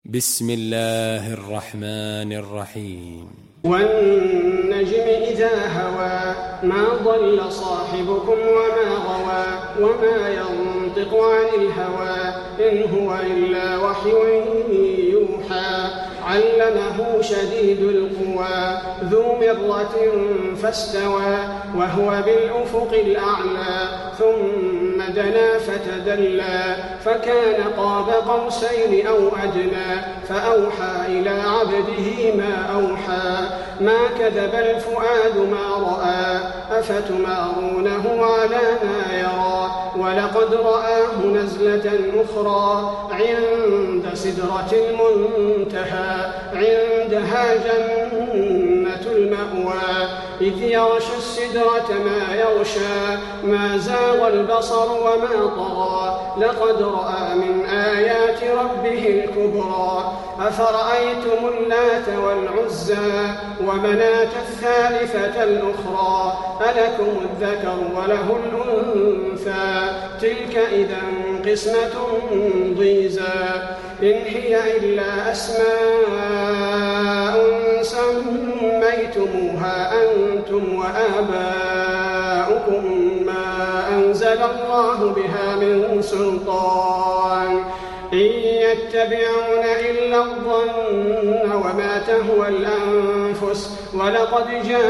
بسم الله الرحمن الرحيم. والنجم إذا هوى ما ضل صاحبكم وما غوى وما ينطق عن الهوى إن هو إلا وحي يوحى علمه شديد القوى ذو مرة فاستوى وهو بالأفق الأعلى ثم دنا فتدلى فكان قاب قوسين أو أدنى فأوحى إلى عبده ما أوحى ما كذب الفؤاد ما رأى أفتمارونه على ما يرى ولقد رآه نزلة أخرى عند سدرة المنتهى عندها جنة المأوى إذ يغشى السدرة ما يغشى ما زاغ البصر وما طغى لقد رأى من آيات ربه الكبرى أفرأيتم اللات والعزى ومناة الثالثة الأخرى ألكم الذكر وله الأنثى تلك إذا قسمة ضيزى إن هي إلا أسماء سميتموها أنتم وآباؤكم ما أنزل الله بها من سلطان إن يتبعون إلا الظن وما تهوى الأنفس ولقد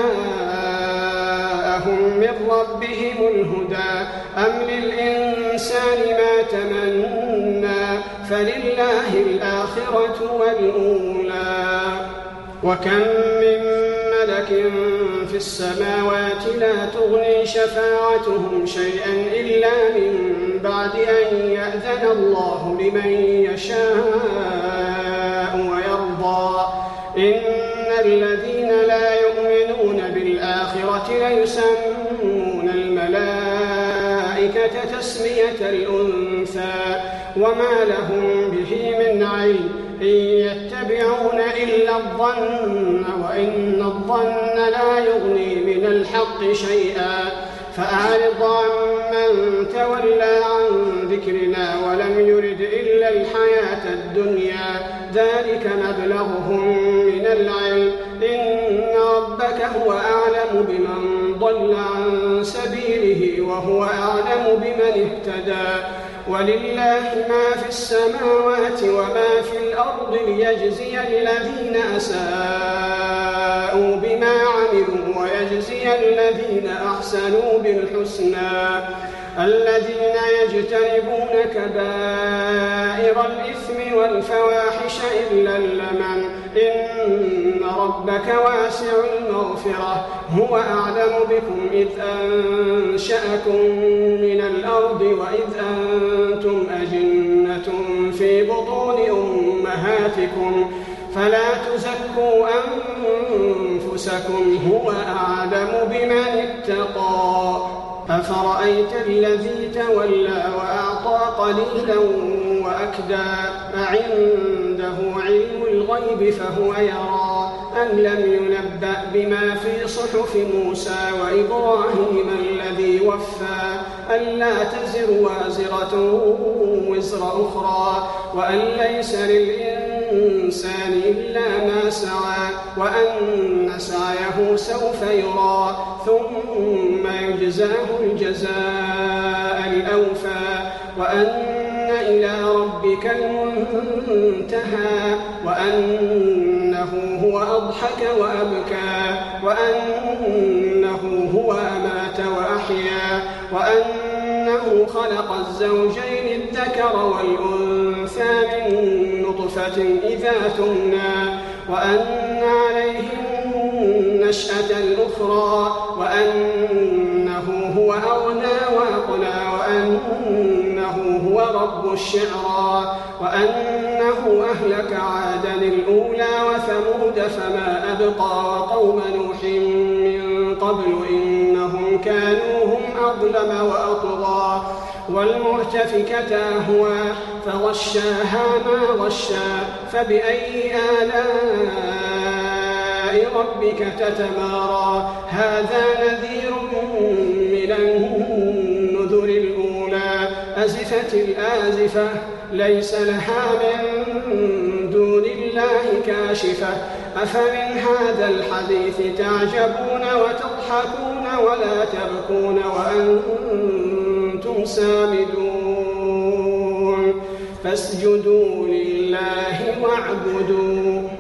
جاءهم من ربهم الهدى أم للإنسان ما تمنى فلله الآخرة والأولى وكم من ملك في السماوات لا تغني شفاعتهم شيئا إلا من بعد أن يأذن الله لمن يشاء ويرضى إن الذين لا يؤمنون بالآخرة ليسمون الملائكة تسمية الأنثى وما لهم به من علم إن يتبعون إلا الظن وإن الظن لا يغني من الحق شيئا فأعرض عمن تولى عن ذكرنا ولم يرد إلا الحياة الدنيا ذلك مبلغهم من العلم إن ربك هو أعلم بمن ضل عن سبيله وهو أعلم بمن اهتدى ولله ما في السماوات وما في الأرض ليجزي الذين أساءوا بما عملوا ويجزي الذين أحسنوا بالحسنى الذين يجتنبون كبائر الإثم والفواحش إلا اللمم إن ربك واسع المغفرة هو أعلم بكم إذ أنشأكم من الأرض وإذ أنتم أجنة في بطون أمهاتكم فلا تزكوا أنفسكم هو أعلم بمن اتقى أفرأيت الذي تولى وأعطى قليلا وأكدى أعنده علم الغيب فهو يرى أم لم ينبأ بما في صحف موسى وإبراهيم الذي وفى ألا تزر وازرة وزر أخرى وأن ليس للإنسان إلا ما سعى وأن سعيه سوف يرى ثم يجزاه الجزاء الأوفى وأن إلى ربك المنتهى وأنه هو أضحك وأبكى وأنه هو أمات وأحيا وأنه خلق الزوجين الذكر والأنثى من نطفة إذا تمنى وأن عليه النشأة الأخرى وأنه هو أغنى وأقنى وأنه هو رب الشعرى وأنه أهلك عادا الأولى وثمود فما أبقى وقوم نوح من قبل إنهم كانوا هم أظلم وأطغى والمؤتفكة أهوى فغشاها ما غشى فبأي آلاء ربك تتمارى هذا نذير من النذر الأولى أزف أزفت الآزفة ليس لها من دون الله كاشفة أفمن هذا الحديث تعجبون وتضحكون ولا تبكون وأنتم سامدون فاسجدوا لله واعبدوا